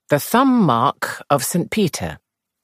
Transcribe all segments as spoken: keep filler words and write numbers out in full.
The Thumb Mark of Saint Peter.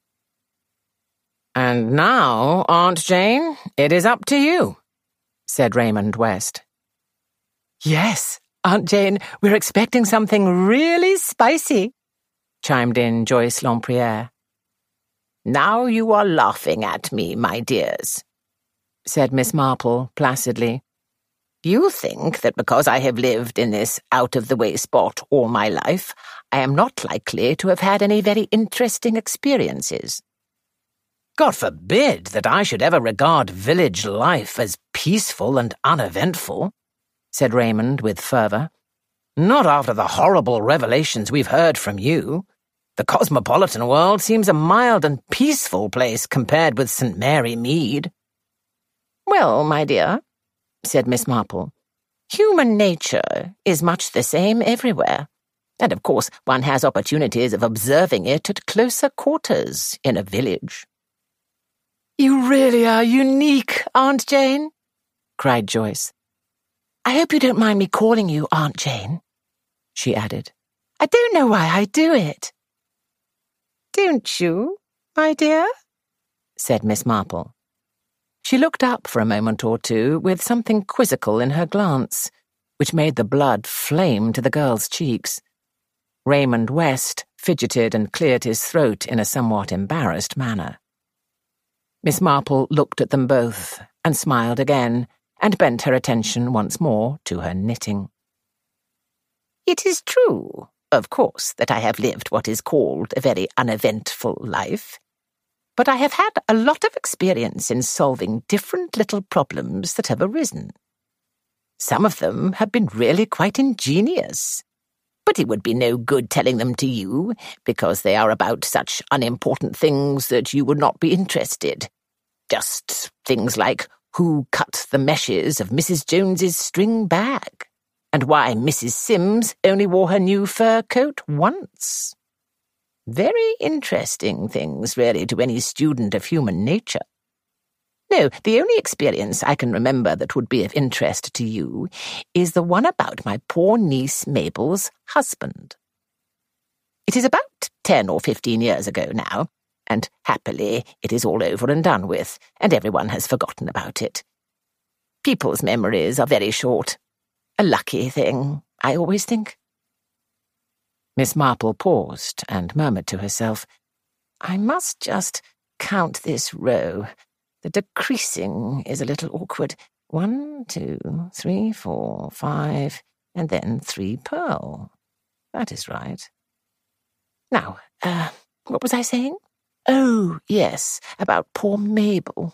"And now, Aunt Jane, it is up to you," said Raymond West. "Yes, Aunt Jane, we're expecting something really spicy," chimed in Joyce Lempriere. "Now you are laughing at me, my dears," said Miss Marple placidly. "You think that because I have lived in this out-of-the-way spot all my life, I am not likely to have had any very interesting experiences." "God forbid that I should ever regard village life as peaceful and uneventful," said Raymond with fervour. "Not after the horrible revelations we've heard from you. The cosmopolitan world seems a mild and peaceful place compared with Saint Mary Mead." "Well, my dear," said Miss Marple, "human nature is much the same everywhere, and of course one has opportunities of observing it at closer quarters in a village." "You really are unique, Aunt Jane," cried Joyce. "I hope you don't mind me calling you Aunt Jane," she added. "I don't know why I do it." "Don't you, my dear?" said Miss Marple. She looked up for a moment or two with something quizzical in her glance, which made the blood flame to the girl's cheeks. Raymond West fidgeted and cleared his throat in a somewhat embarrassed manner. Miss Marple looked at them both and smiled again and bent her attention once more to her knitting. "It is true, of course, that I have lived what is called a very uneventful life, but I have had a lot of experience in solving different little problems that have arisen. Some of them have been really quite ingenious, but it would be no good telling them to you, because they are about such unimportant things that you would not be interested. Just things like who cut the meshes of Missus Jones's string bag, and why Missus Sims only wore her new fur coat once. Very interesting things, really, to any student of human nature. No, the only experience I can remember that would be of interest to you is the one about my poor niece Mabel's husband. It is about ten or fifteen years ago now, and happily it is all over and done with, and everyone has forgotten about it. People's memories are very short. A lucky thing, I always think." Miss Marple paused and murmured to herself, "I must just count this row. The decreasing is a little awkward. One, two, three, four, five, and then three pearl. That is right. Now, uh, what was I saying? Oh, yes, about poor Mabel.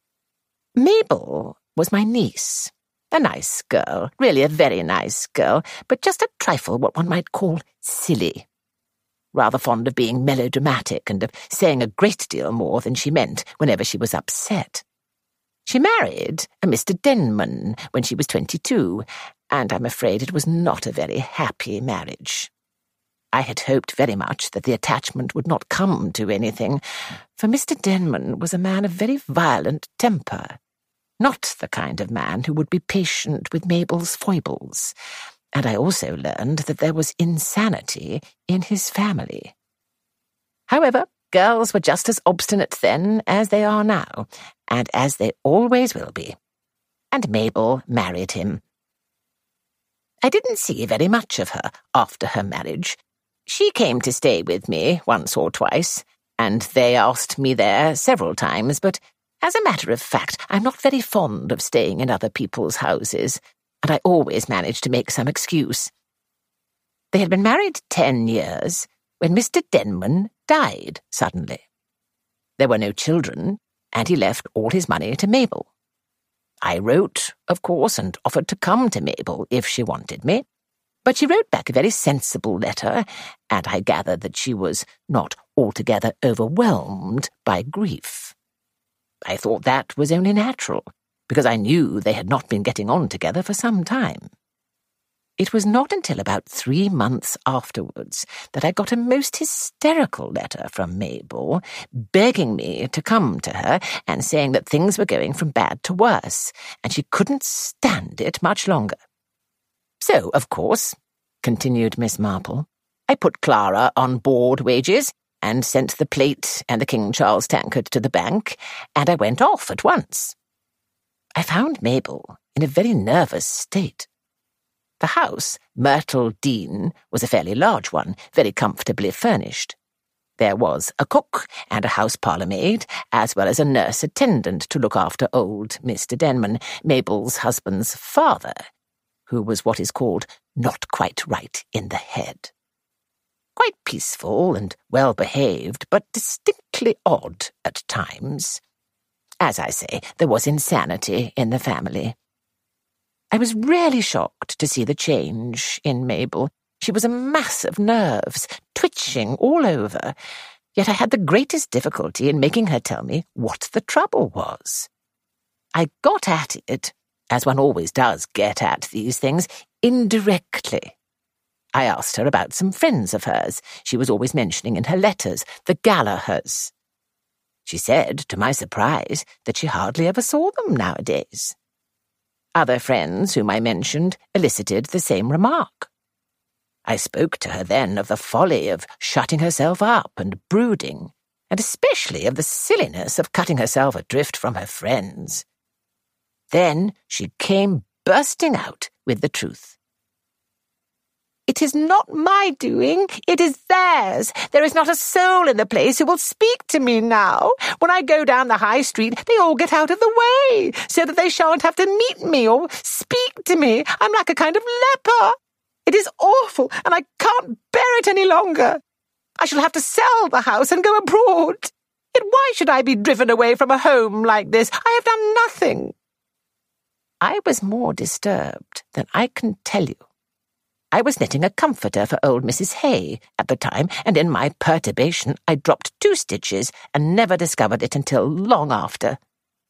Mabel was my niece. A nice girl, really a very nice girl, but just a trifle what one might call silly. Rather fond of being melodramatic and of saying a great deal more than she meant whenever she was upset. She married a Mister Denman when she was twenty-two, and I'm afraid it was not a very happy marriage. I had hoped very much that the attachment would not come to anything, for Mister Denman was a man of very violent temper, not the kind of man who would be patient with Mabel's foibles, and I also learned that there was insanity in his family. However, girls were just as obstinate then as they are now, and as they always will be, and Mabel married him. I didn't see very much of her after her marriage. She came to stay with me once or twice, and they asked me there several times, but as a matter of fact, I'm not very fond of staying in other people's houses, and I always manage to make some excuse. They had been married ten years when Mister Denman died suddenly. There were no children, and he left all his money to Mabel. I wrote, of course, and offered to come to Mabel if she wanted me, but she wrote back a very sensible letter, and I gathered that she was not altogether overwhelmed by grief. I thought that was only natural, because I knew they had not been getting on together for some time. It was not until about three months afterwards that I got a most hysterical letter from Mabel, begging me to come to her and saying that things were going from bad to worse, and she couldn't stand it much longer. So, of course, continued Miss Marple, I put Clara on board wages and sent the plate and the King Charles tankard to the bank, and I went off at once. I found Mabel in a very nervous state. The house, Myrtle Dean, was a fairly large one, very comfortably furnished. There was a cook and a house parlour-maid, as well as a nurse attendant to look after old Mister Denman, Mabel's husband's father, who was what is called not quite right in the head. Quite peaceful and well-behaved, but distinctly odd at times. As I say, there was insanity in the family. I was really shocked to see the change in Mabel. She was a mass of nerves, twitching all over, yet I had the greatest difficulty in making her tell me what the trouble was. I got at it, as one always does get at these things, indirectly. I asked her about some friends of hers she was always mentioning in her letters, the Gallaghers. She said, to my surprise, that she hardly ever saw them nowadays. Other friends whom I mentioned elicited the same remark. I spoke to her then of the folly of shutting herself up and brooding, and especially of the silliness of cutting herself adrift from her friends. Then she came bursting out with the truth. "It is not my doing, it is theirs. There is not a soul in the place who will speak to me now. When I go down the high street, they all get out of the way, so that they shan't have to meet me or speak to me. I'm like a kind of leper. It is awful, and I can't bear it any longer. I shall have to sell the house and go abroad. Yet why should I be driven away from a home like this? I have done nothing." I was more disturbed than I can tell you. I was knitting a comforter for old Missus Hay at the time, and in my perturbation I dropped two stitches and never discovered it until long after.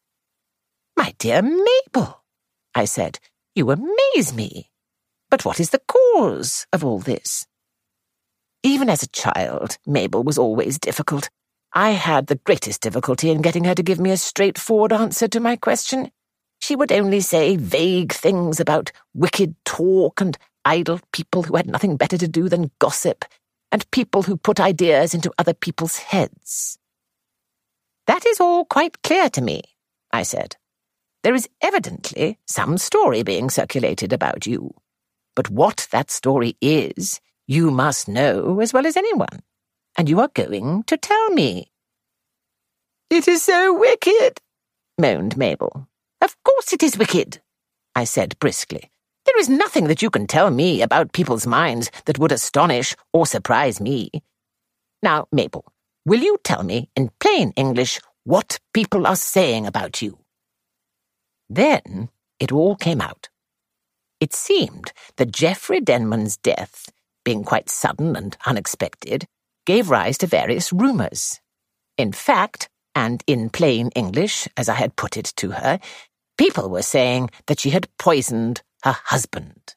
"My dear Mabel," I said, "you amaze me. But what is the cause of all this?" Even as a child, Mabel was always difficult. I had the greatest difficulty in getting her to give me a straightforward answer to my question. She would only say vague things about wicked talk and idle people who had nothing better to do than gossip, and people who put ideas into other people's heads. "That is all quite clear to me," I said. "There is evidently some story being circulated about you. But what that story is, you must know as well as anyone, and you are going to tell me." "It is so wicked," moaned Mabel. "Of course it is wicked," I said briskly. "There is nothing that you can tell me about people's minds that would astonish or surprise me. Now, Mabel, will you tell me in plain English what people are saying about you?" Then it all came out. It seemed that Geoffrey Denman's death, being quite sudden and unexpected, gave rise to various rumours. In fact, and in plain English, as I had put it to her, people were saying that she had poisoned her husband.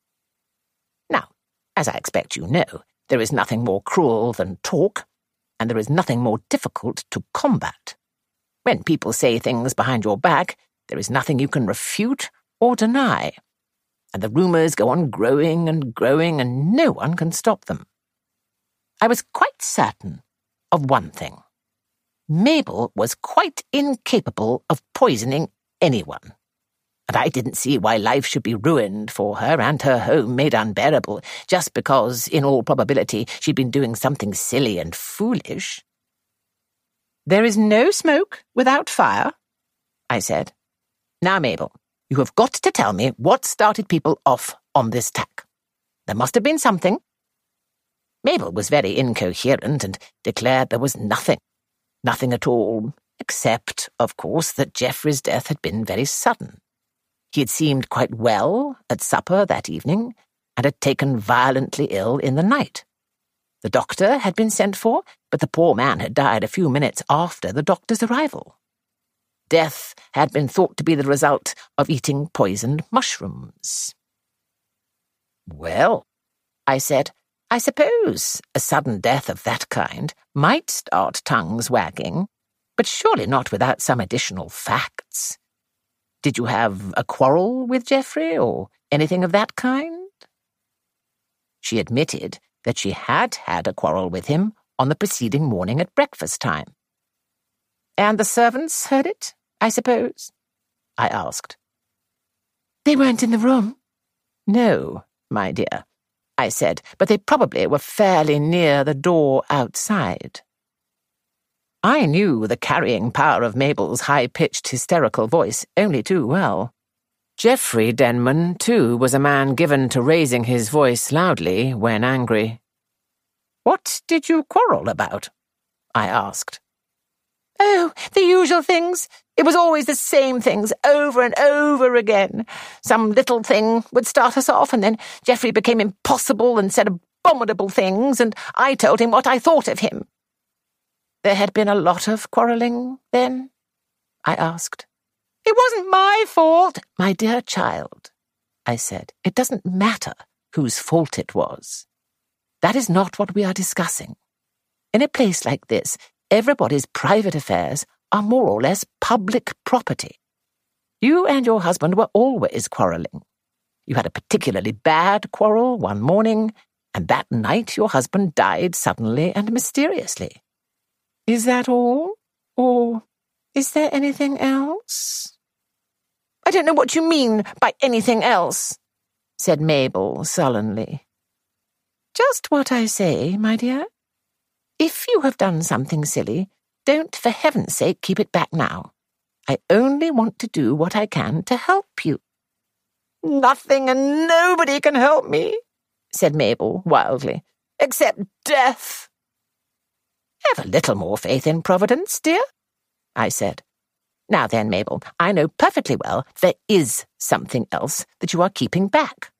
Now, as I expect you know, there is nothing more cruel than talk, and there is nothing more difficult to combat. When people say things behind your back, there is nothing you can refute or deny, and the rumours go on growing and growing, and no one can stop them. I was quite certain of one thing. Mabel was quite incapable of poisoning anyone, and I didn't see why life should be ruined for her and her home made unbearable just because, in all probability, she'd been doing something silly and foolish. "There is no smoke without fire," I said. "Now, Mabel, you have got to tell me what started people off on this tack. There must have been something." Mabel was very incoherent and declared there was nothing. Nothing at all, except, of course, that Geoffrey's death had been very sudden. He had seemed quite well at supper that evening, and had taken violently ill in the night. The doctor had been sent for, but the poor man had died a few minutes after the doctor's arrival. Death had been thought to be the result of eating poisoned mushrooms. "Well," I said, "I suppose a sudden death of that kind might start tongues wagging, but surely not without some additional facts. Did you have a quarrel with Geoffrey, or anything of that kind?" She admitted that she had had a quarrel with him on the preceding morning at breakfast time. "And the servants heard it, I suppose?" I asked. "They weren't in the room?" "No, my dear," I said, "but they probably were fairly near the door outside." I knew the carrying power of Mabel's high-pitched, hysterical voice only too well. Geoffrey Denman, too, was a man given to raising his voice loudly when angry. "What did you quarrel about?" I asked. "Oh, the usual things. It was always the same things, over and over again. Some little thing would start us off, and then Geoffrey became impossible and said abominable things, and I told him what I thought of him." "There had been a lot of quarrelling, then?" I asked. "It wasn't my fault." "My dear child," I said, "it doesn't matter whose fault it was. That is not what we are discussing. In a place like this, everybody's private affairs are more or less public property. You and your husband were always quarrelling. You had a particularly bad quarrel one morning, and that night your husband died suddenly and mysteriously. Is that all? Or is there anything else?" "I don't know what you mean by anything else," said Mabel sullenly. "Just what I say, my dear. If you have done something silly, don't for heaven's sake keep it back now. I only want to do what I can to help you." "Nothing and nobody can help me," said Mabel wildly, "except death." "Have a little more faith in Providence, dear," I said. "Now then, Mabel, I know perfectly well there is something else that you are keeping back.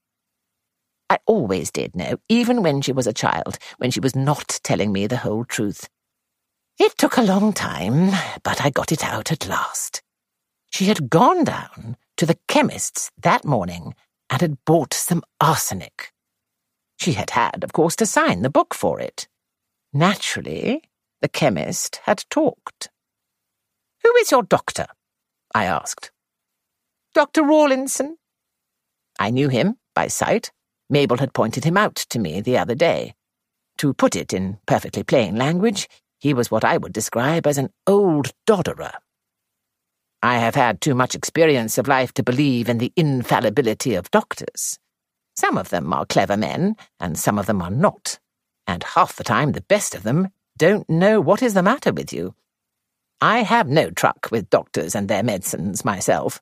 I always did know, even when she was a child, when she was not telling me the whole truth. It took a long time, but I got it out at last. She had gone down to the chemist's that morning and had bought some arsenic. She had had, of course, to sign the book for it. Naturally, the chemist had talked. "Who is your doctor?" I asked. "Doctor Rawlinson." I knew him by sight. Mabel had pointed him out to me the other day. To put it in perfectly plain language, he was what I would describe as an old dodderer. I have had too much experience of life to believe in the infallibility of doctors. Some of them are clever men, and some of them are not, and half the time the best of them don't know what is the matter with you. I have no truck with doctors and their medicines myself.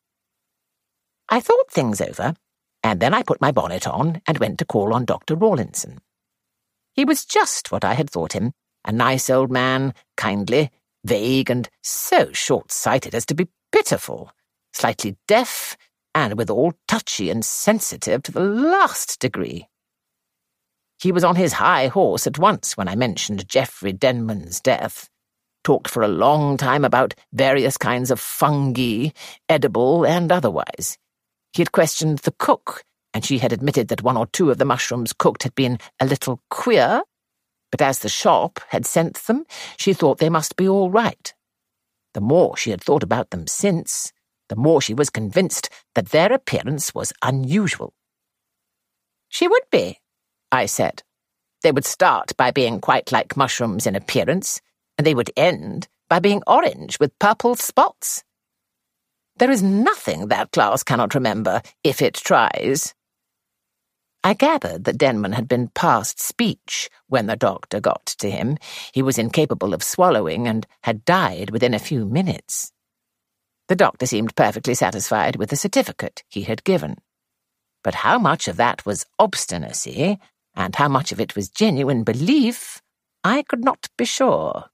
I thought things over, and then I put my bonnet on and went to call on Doctor Rawlinson. He was just what I had thought him, a nice old man, kindly, vague, and so short-sighted as to be pitiful, slightly deaf, and withal touchy and sensitive to the last degree. He was on his high horse at once when I mentioned Geoffrey Denman's death, talked for a long time about various kinds of fungi, edible and otherwise. He had questioned the cook, and she had admitted that one or two of the mushrooms cooked had been a little queer, but as the shop had sent them, she thought they must be all right. The more she had thought about them since, the more she was convinced that their appearance was unusual. "She would be," I said. "They would start by being quite like mushrooms in appearance, and they would end by being orange with purple spots. There is nothing that class cannot remember, if it tries." I gathered that Denman had been past speech when the doctor got to him. He was incapable of swallowing and had died within a few minutes. The doctor seemed perfectly satisfied with the certificate he had given. But how much of that was obstinacy, and how much of it was genuine belief, I could not be sure.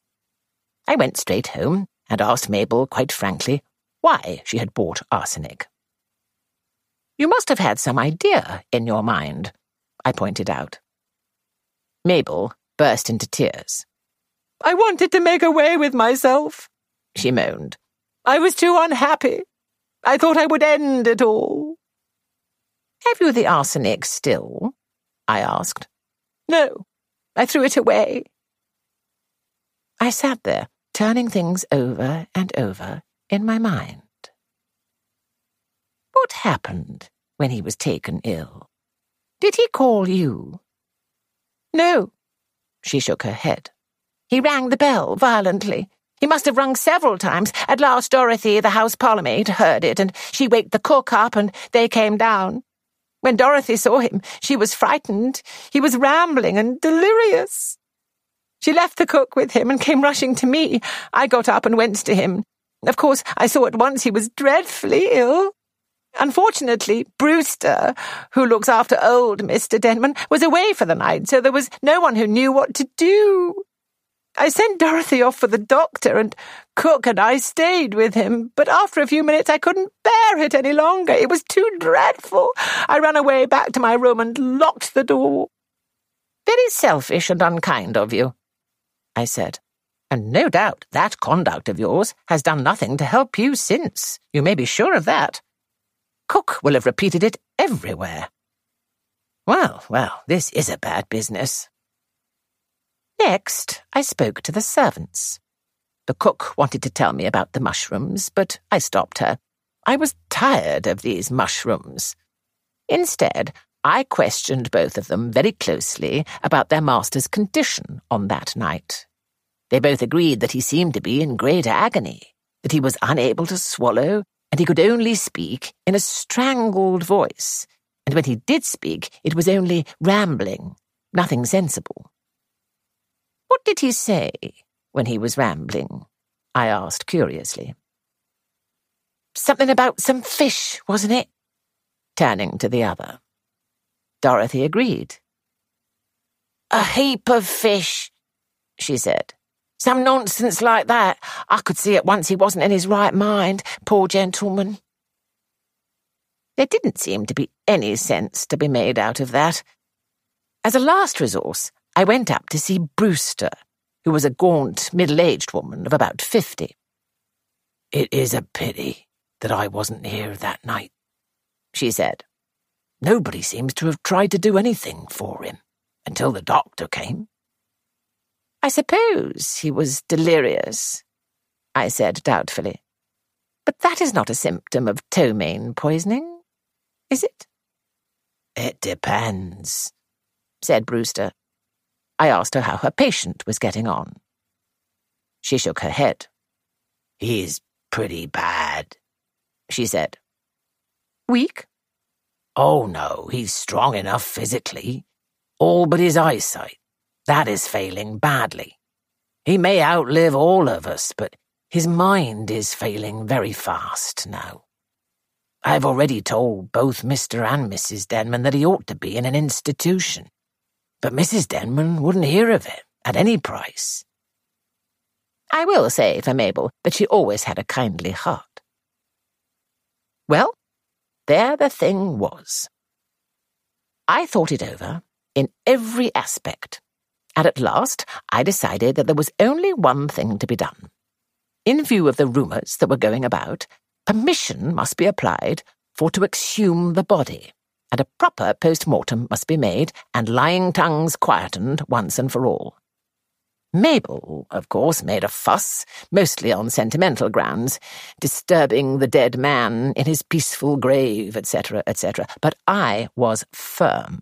I went straight home and asked Mabel quite frankly why she had bought arsenic. "You must have had some idea in your mind," I pointed out. Mabel burst into tears. "I wanted to make away with myself," she moaned. "I was too unhappy. I thought I would end it all." "Have you the arsenic still?" I asked. "No, I threw it away." I sat there, turning things over and over in my mind. What happened when he was taken ill? Did he call you? No. She shook her head. He rang the bell violently. He must have rung several times. At last Dorothy, the house parlourmaid, heard it, and she waked the cook up, and they came down. When Dorothy saw him, she was frightened. He was rambling and delirious. She left the cook with him and came rushing to me. I got up and went to him. Of course, I saw at once he was dreadfully ill. Unfortunately, Brewster, who looks after old Mister Denman, was away for the night, so there was no one who knew what to do. I sent Dorothy off for the doctor, and Cook and I stayed with him, but after a few minutes I couldn't bear it any longer. It was too dreadful. I ran away back to my room and locked the door. Very selfish and unkind of you, I said. And no doubt that conduct of yours has done nothing to help you since. You may be sure of that. Cook will have repeated it everywhere. Well, well, this is a bad business. Next, I spoke to the servants. The cook wanted to tell me about the mushrooms, but I stopped her. I was tired of these mushrooms. Instead, I questioned both of them very closely about their master's condition on that night. They both agreed that he seemed to be in great agony, that he was unable to swallow, and he could only speak in a strangled voice, and when he did speak, it was only rambling, nothing sensible. What did he say when he was rambling? I asked curiously. Something about some fish, wasn't it? Turning to the other. Dorothy agreed. A heap of fish, she said. Some nonsense like that. I could see at once he wasn't in his right mind, poor gentleman. There didn't seem to be any sense to be made out of that. As a last resource, I went up to see Brewster, who was a gaunt, middle-aged woman of about fifty. It is a pity that I wasn't here that night, she said. Nobody seems to have tried to do anything for him until the doctor came. I suppose he was delirious, I said doubtfully. But that is not a symptom of ptomaine poisoning, is it? It depends, said Brewster. I asked her how her patient was getting on. She shook her head. He's pretty bad, she said. Weak? Oh, no, he's strong enough physically. All but his eyesight. That is failing badly. He may outlive all of us, but his mind is failing very fast now. I've already told both Mister and Missus Denman that he ought to be in an institution. But Missus Denman wouldn't hear of it at any price. I will say for Mabel that she always had a kindly heart. Well, there the thing was. I thought it over in every aspect, and at last I decided that there was only one thing to be done. In view of the rumours that were going about, permission must be applied for to exhume the body, and a proper post-mortem must be made, and lying tongues quietened once and for all. Mabel, of course, made a fuss, mostly on sentimental grounds, disturbing the dead man in his peaceful grave, et cetera, et cetera, but I was firm.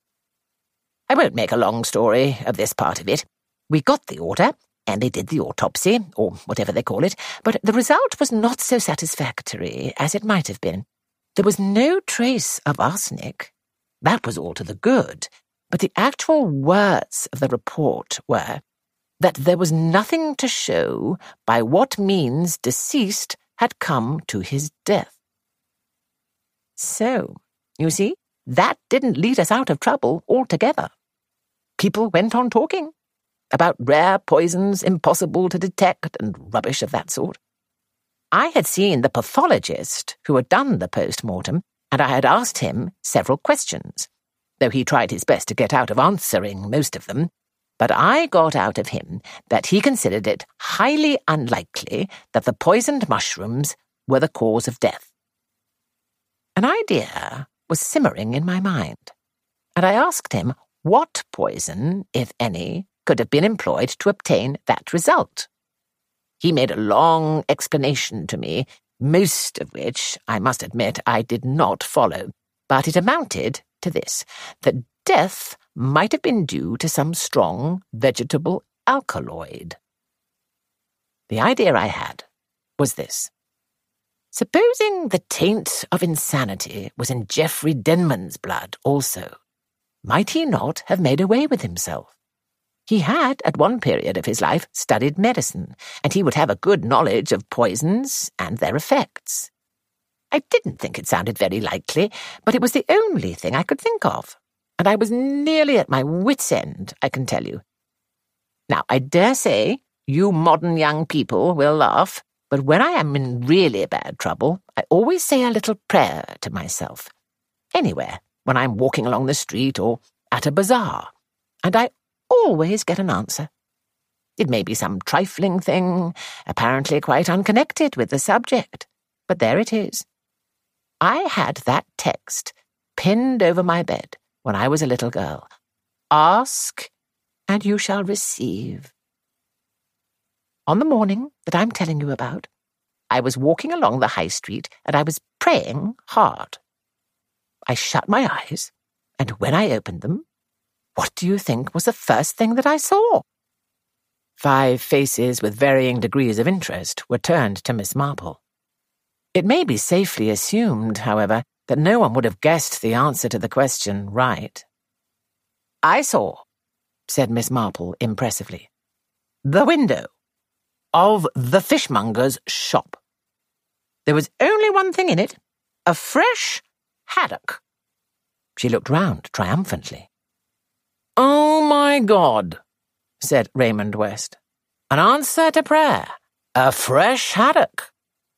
I won't make a long story of this part of it. We got the order, and they did the autopsy, or whatever they call it, but the result was not so satisfactory as it might have been. There was no trace of arsenic. That was all to the good, but the actual words of the report were that there was nothing to show by what means deceased had come to his death. So, you see, that didn't lead us out of trouble altogether. People went on talking about rare poisons impossible to detect and rubbish of that sort. I had seen the pathologist who had done the post-mortem, and I had asked him several questions, though he tried his best to get out of answering most of them. But I got out of him that he considered it highly unlikely that the poisoned mushrooms were the cause of death. An idea was simmering in my mind, and I asked him what poison, if any, could have been employed to obtain that result. He made a long explanation to me, most of which, I must admit, I did not follow, but it amounted to this, that death might have been due to some strong vegetable alkaloid. The idea I had was this. Supposing the taint of insanity was in Geoffrey Denman's blood also, might he not have made away with himself? He had, at one period of his life, studied medicine, and he would have a good knowledge of poisons and their effects. I didn't think it sounded very likely, but it was the only thing I could think of, and I was nearly at my wits' end, I can tell you. Now, I dare say you modern young people will laugh, but when I am in really bad trouble, I always say a little prayer to myself. Anywhere, when I'm walking along the street or at a bazaar, and I always get an answer. It may be some trifling thing, apparently quite unconnected with the subject, but there it is. I had that text pinned over my bed when I was a little girl. Ask, and you shall receive. On the morning that I'm telling you about, I was walking along the high street and I was praying hard. I shut my eyes, and when I opened them, what do you think was the first thing that I saw? Five faces with varying degrees of interest were turned to Miss Marple. It may be safely assumed, however, that no one would have guessed the answer to the question right. I saw, said Miss Marple impressively, the window of the fishmonger's shop. There was only one thing in it, a fresh haddock. She looked round triumphantly. Oh, my God, said Raymond West. An answer to prayer. A fresh haddock.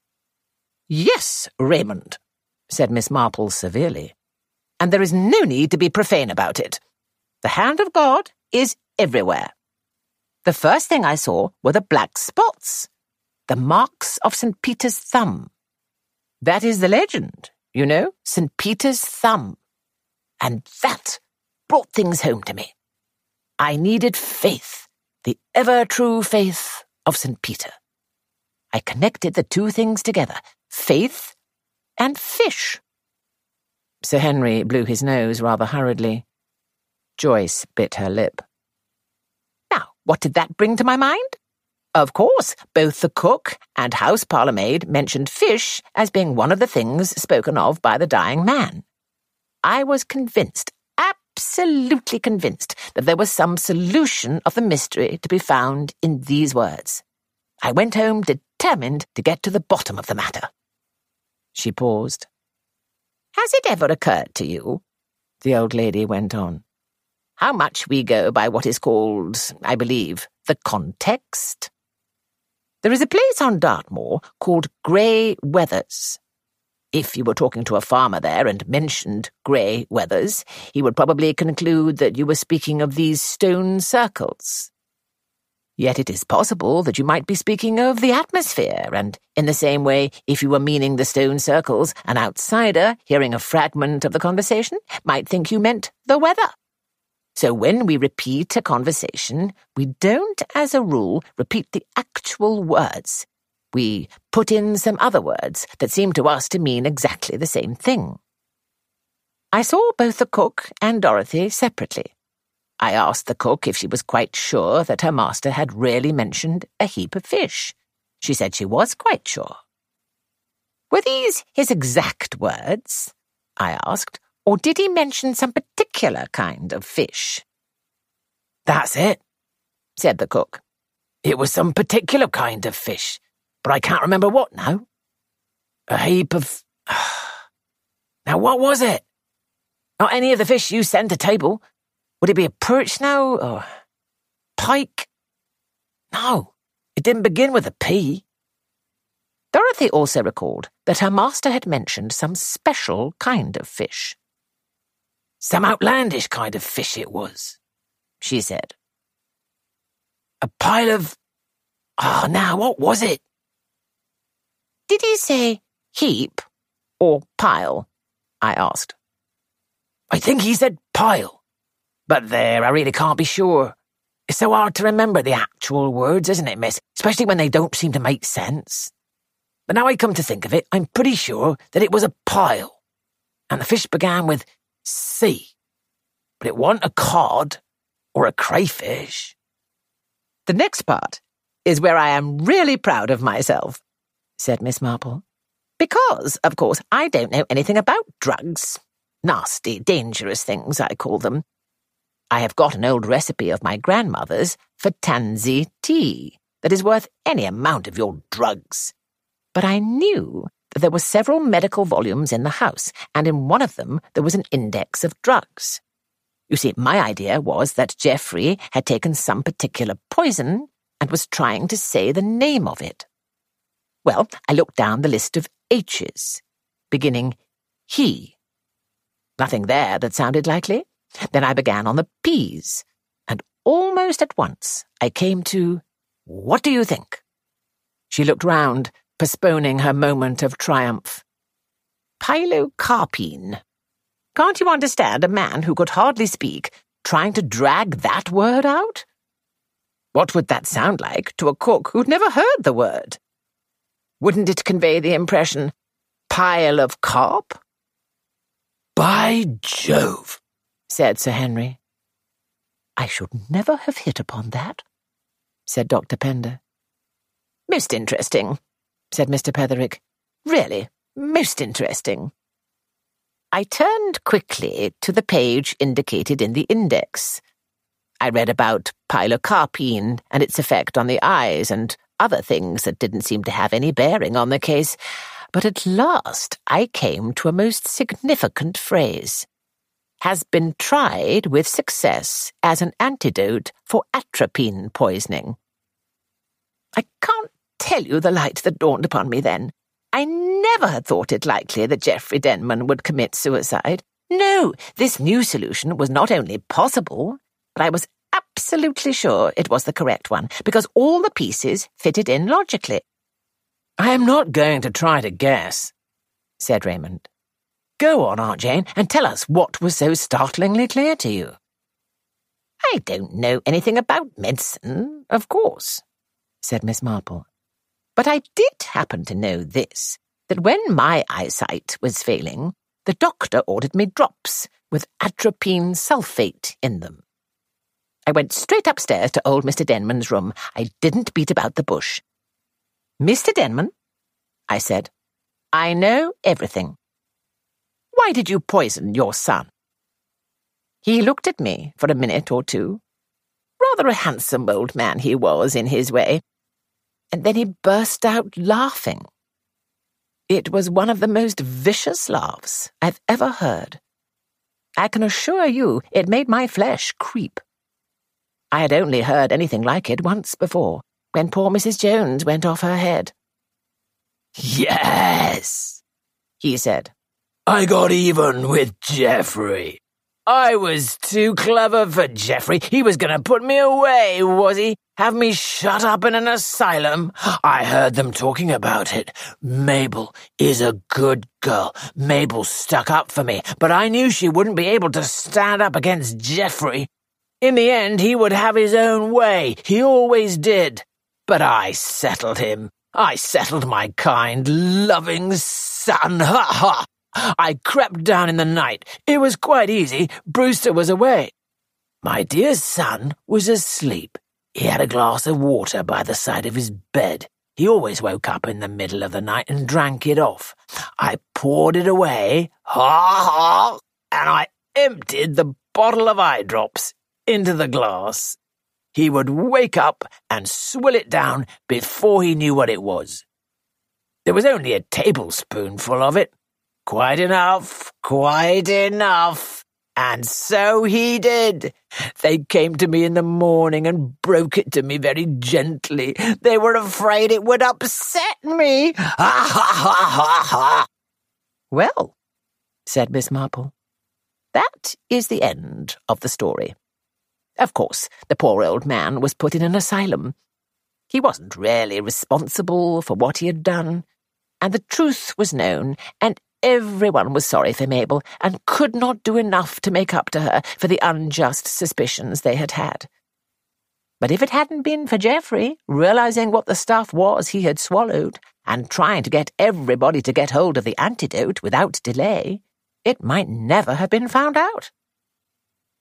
Yes, Raymond, said Miss Marple severely, and there is no need to be profane about it. The hand of God is everywhere. The first thing I saw were the black spots, the marks of Saint Peter's thumb. That is the legend, you know, Saint Peter's thumb. And that brought things home to me. I needed faith, the ever-true faith of Saint Peter. I connected the two things together, faith and fish. Sir Henry blew his nose rather hurriedly. Joyce bit her lip. Now, what did that bring to my mind? Of course, both the cook and house parlour-maid mentioned fish as being one of the things spoken of by the dying man. I was convinced, absolutely convinced, that there was some solution of the mystery to be found in these words. I went home determined to get to the bottom of the matter. She paused. Has it ever occurred to you, the old lady went on, how much we go by what is called, I believe, the context? There is a place on Dartmoor called Grey Weathers. If you were talking to a farmer there and mentioned Grey Weathers, he would probably conclude that you were speaking of these stone circles. Yet it is possible that you might be speaking of the atmosphere, and in the same way, if you were meaning the stone circles, an outsider, hearing a fragment of the conversation, might think you meant the weather. So when we repeat a conversation, we don't, as a rule, repeat the actual words. We put in some other words that seem to us to mean exactly the same thing. I saw both the cook and Dorothy separately. I asked the cook if she was quite sure that her master had really mentioned a heap of fish. She said she was quite sure. Were these his exact words? I asked, or did he mention some particular kind of fish? That's it, said the cook. It was some particular kind of fish, but I can't remember what now. A heap of... Now, what was it? Not any of the fish you sent to table. Would it be a perch now, or pike? No, it didn't begin with a P. Dorothy also recalled that her master had mentioned some special kind of fish. Some outlandish kind of fish it was, she said. A pile of... Ah, oh, now, what was it? Did he say heap or pile? I asked. I think he said pile. But there, I really can't be sure. It's so hard to remember the actual words, isn't it, miss? Especially when they don't seem to make sense. But now I come to think of it, I'm pretty sure that it was a pile. And the fish began with C. but it wasn't a cod or a crayfish. The next part is where I am really proud of myself, said Miss Marple. Because, of course, I don't know anything about drugs. Nasty, dangerous things, I call them. I have got an old recipe of my grandmother's for tansy tea that is worth any amount of your drugs. But I knew that there were several medical volumes in the house, and in one of them there was an index of drugs. You see, my idea was that Geoffrey had taken some particular poison and was trying to say the name of it. Well, I looked down the list of H's, beginning he. Nothing there that sounded likely. Then I began on the P's, and almost at once I came to, what do you think? She looked round, postponing her moment of triumph. Pilocarpine. Can't you understand a man who could hardly speak trying to drag that word out? What would that sound like to a cook who'd never heard the word? Wouldn't it convey the impression, pile of carp? By Jove, said Sir Henry. I should never have hit upon that, said Doctor Pender. Most interesting, said Mister Petherick. Really, most interesting. I turned quickly to the page indicated in the index. I read about pilocarpine and its effect on the eyes and other things that didn't seem to have any bearing on the case, but at last I came to a most significant phrase. Has been tried with success as an antidote for atropine poisoning. I can't tell you the light that dawned upon me then. I never had thought it likely that Geoffrey Denman would commit suicide. No, this new solution was not only possible, but I was absolutely sure it was the correct one, because all the pieces fitted in logically. I am not going to try to guess, said Raymond. Go on, Aunt Jane, and tell us what was so startlingly clear to you. I don't know anything about medicine, of course, said Miss Marple. But I did happen to know this, that when my eyesight was failing, the doctor ordered me drops with atropine sulfate in them. I went straight upstairs to old Mister Denman's room. I didn't beat about the bush. Mister Denman, I said, I know everything. Why did you poison your son? He looked at me for a minute or two. Rather a handsome old man he was in his way. And then he burst out laughing. It was one of the most vicious laughs I've ever heard. I can assure you it made my flesh creep. I had only heard anything like it once before, when poor Missus Jones went off her head. Yes, he said. I got even with Geoffrey. I was too clever for Geoffrey. He was going to put me away, was he? Have me shut up in an asylum? I heard them talking about it. Mabel is a good girl. Mabel stuck up for me, but I knew she wouldn't be able to stand up against Geoffrey. In the end, he would have his own way. He always did. But I settled him. I settled my kind, loving son. Ha ha! I crept down in the night. It was quite easy. Brewster was away. My dear son was asleep. He had a glass of water by the side of his bed. He always woke up in the middle of the night and drank it off. I poured it away, ha ha, and I emptied the bottle of eye drops into the glass. He would wake up and swill it down before he knew what it was. There was only a tablespoonful of it. Quite enough, quite enough. And so he did. They came to me in the morning and broke it to me very gently. They were afraid it would upset me. Ha ha ha ha ha. Well, said Miss Marple, that is the end of the story. Of course, the poor old man was put in an asylum. He wasn't really responsible for what he had done, and the truth was known, and everyone was sorry for Mabel and could not do enough to make up to her for the unjust suspicions they had had. But if it hadn't been for Geoffrey realizing what the stuff was he had swallowed and trying to get everybody to get hold of the antidote without delay, it might never have been found out.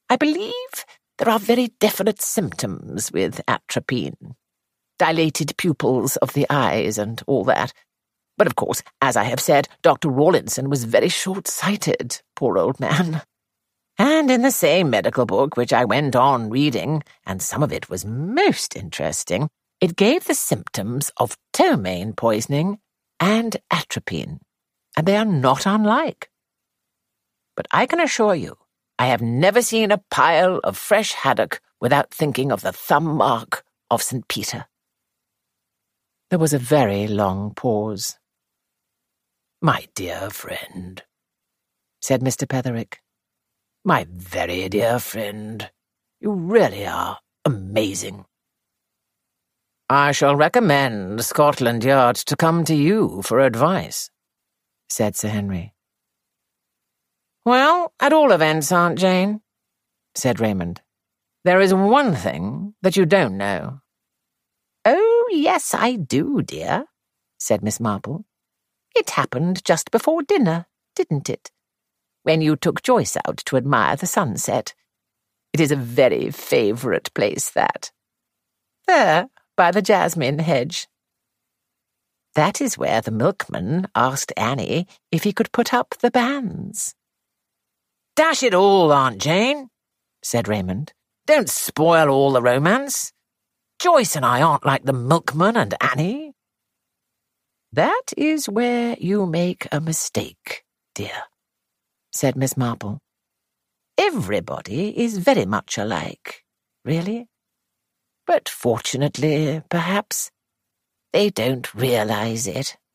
I believe there are very definite symptoms with atropine. Dilated pupils of the eyes and all that. But of course, as I have said, Doctor Rawlinson was very short-sighted, poor old man. And in the same medical book which I went on reading, and some of it was most interesting, it gave the symptoms of ptomaine poisoning and atropine, and they are not unlike. But I can assure you, I have never seen a pile of fresh haddock without thinking of the thumb mark of Saint Peter. There was a very long pause. "My dear friend," said Mister Petherick. "My very dear friend, you really are amazing." "I shall recommend Scotland Yard to come to you for advice," said Sir Henry. "Well, at all events, Aunt Jane," said Raymond, "there is one thing that you don't know." "Oh, yes, I do, dear," said Miss Marple. "It happened just before dinner, didn't it? When you took Joyce out to admire the sunset. It is a very favourite place, that. There, by the jasmine hedge. That is where the milkman asked Annie if he could put up the banns." "Dash it all, Aunt Jane," said Raymond. "Don't spoil all the romance. Joyce and I aren't like the milkman and Annie." "That is where you make a mistake, dear," said Miss Marple. "Everybody is very much alike, really. But fortunately, perhaps, they don't realize it."